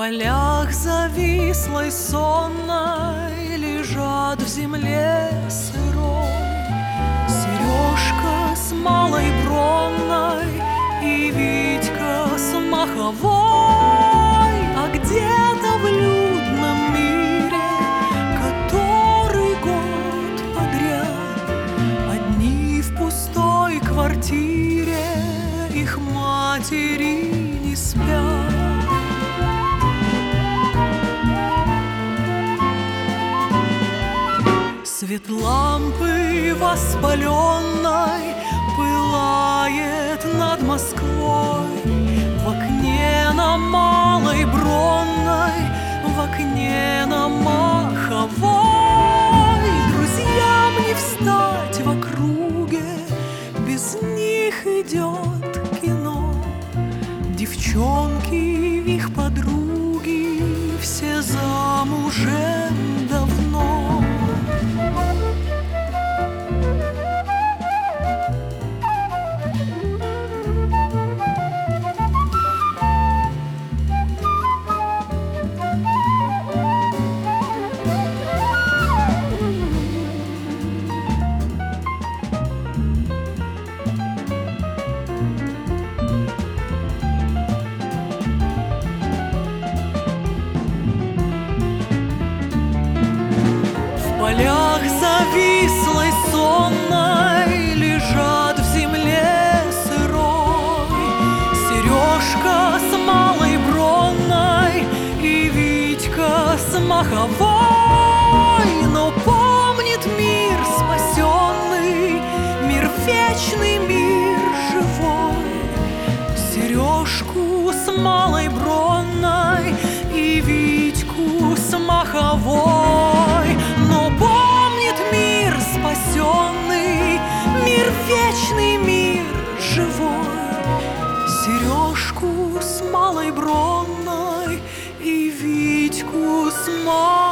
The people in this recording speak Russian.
полях завислой сонной лежат в земле сырой Сережка с малой бронной и Витька с маховой. А где-то в людном мире, который год подряд одни в пустой квартире, их матери не спят. Свет лампы воспаленной пылает над Москвой. В окне на малой бронной, в окне на маховой. Друзьям не встать в округе, без них идет кино. Девчонки, их подруги, все замужем давно. В полях завислой сонной лежат в земле сырой Сережка с малой бронной и Витька с маховой. Но помнит мир спасенный, мир вечный, мир живой, Сережку с малой бронной и Витьку с маховой. Но помнит мир спасенный, мир вечный, мир живой, Сережку с малой бронной и Витьку с маховой.